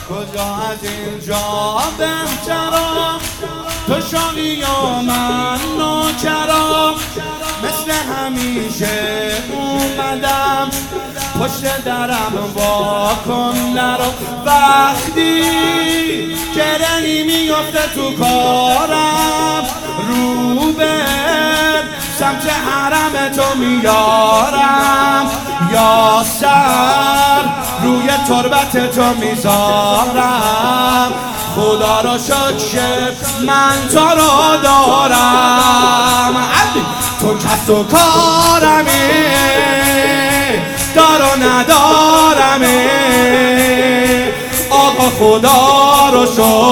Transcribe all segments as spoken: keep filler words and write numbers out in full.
کجا از اینجا بهترم، تو شاقی یا من نوکرم. مثل همیشه اومدم پشت درم وا کن نرو. وقتی گرهی میفته تو کارم، رو به سمت حرم تو میارم، یا سر روی تربت تو میذارم. خدا رو شکر من تو رو دارم. تو کس و کارمی، دار و ندارمی. آقا خدا رو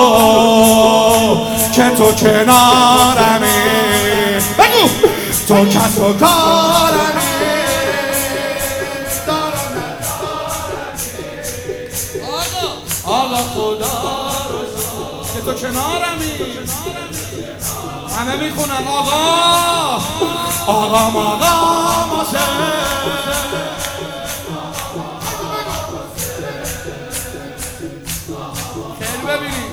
شکر که تو کنارمی. بگو تو کس و کارمی، دار و ندارمی. آقا آقا خدا رو شکر که تو کنارمی. همه میخونن آقا آقا آقا ماسه. خیلی ببینیم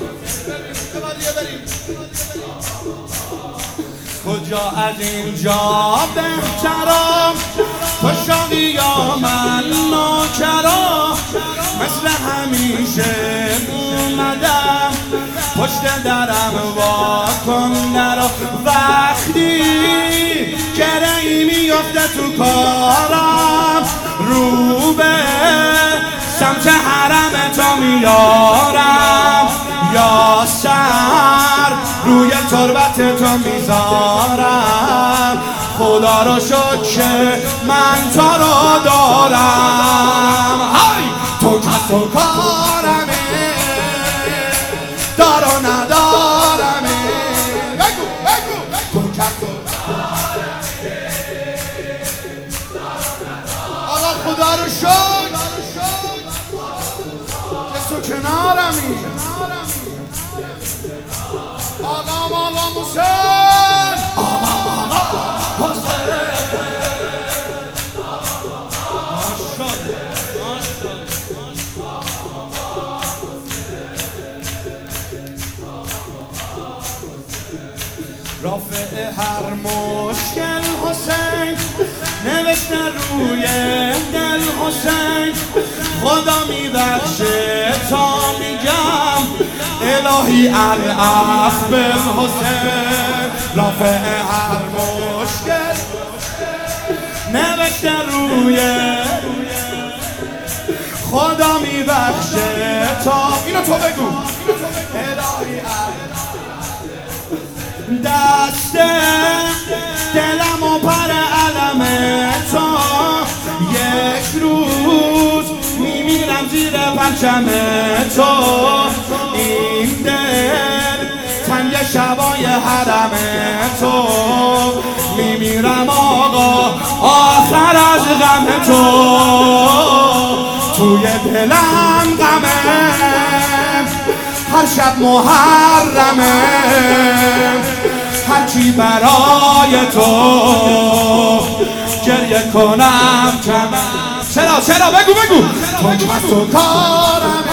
کجا از اینجا بهترم، تو شاقی یا من نوکرم. مثل همیشه اومدم پشت درم وا کن نرو. وقتی گرهی میفته تو کارم، رو به سمت حرم تو میارم، یا سر روی تربت تو میذارم. خدا رو شکر من تو رو دارم. های تو کس و کارمی، دار و ندارمی. بگو بگو تو کس و کارمی. آقا خدا رو شکر که تو کنارمی. آقا آقا حسین، آقا آقا حسین. رافع هر مشکل حسین، نوشته روی دل حسین. خدا میبخشه تا میگم الهی العفو بالحسین. رافع هر مشکل نوشته روی خدا میبخشه تا. اینو تو بگو الهی دست دلم و پر علم تو. یک روز میمیرم زیر پرچم تو. این دل تنگ شبای حرم تو. میمیرم آقا آخر از غم تو. توی دلم غمه، هر شب محرمه. هرچی برای تو گریه کنم کمه. چرا چرا بگو بگو تو کس و کارم.